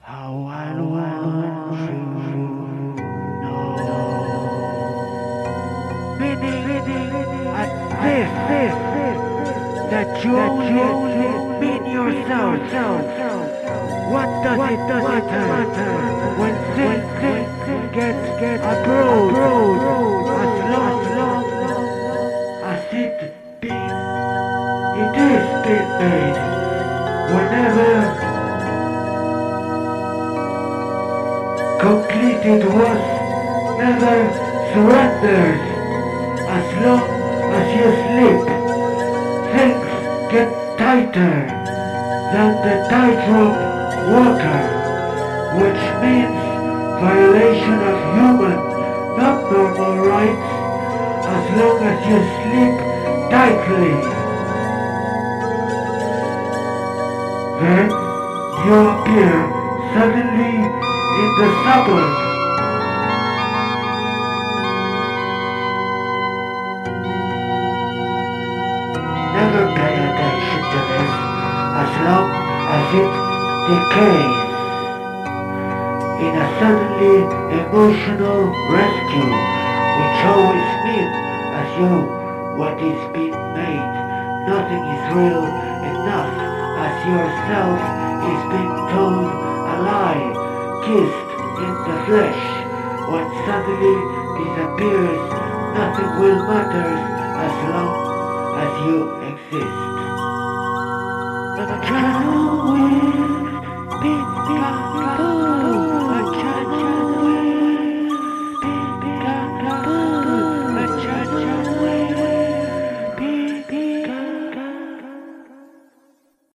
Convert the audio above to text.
How I want you know. Meaning at this, that you only mean yourself. What does it matter when things get abroad? As long as it is being made. Whenever completed was never surrendered. As long as you sleep, things get tighter than the tightrope walker, which means violation of human, not normal rights, as long as you sleep tightly. Then you appear suddenly in the suburb. Never pay attention to this as long as it decays in a suddenly emotional rescue, which always means as you what is being made. Nothing is real enough as yourself is being told a lie, kissed in the flesh. When suddenly disappears, nothing will matter as long as you exist. But can always be told.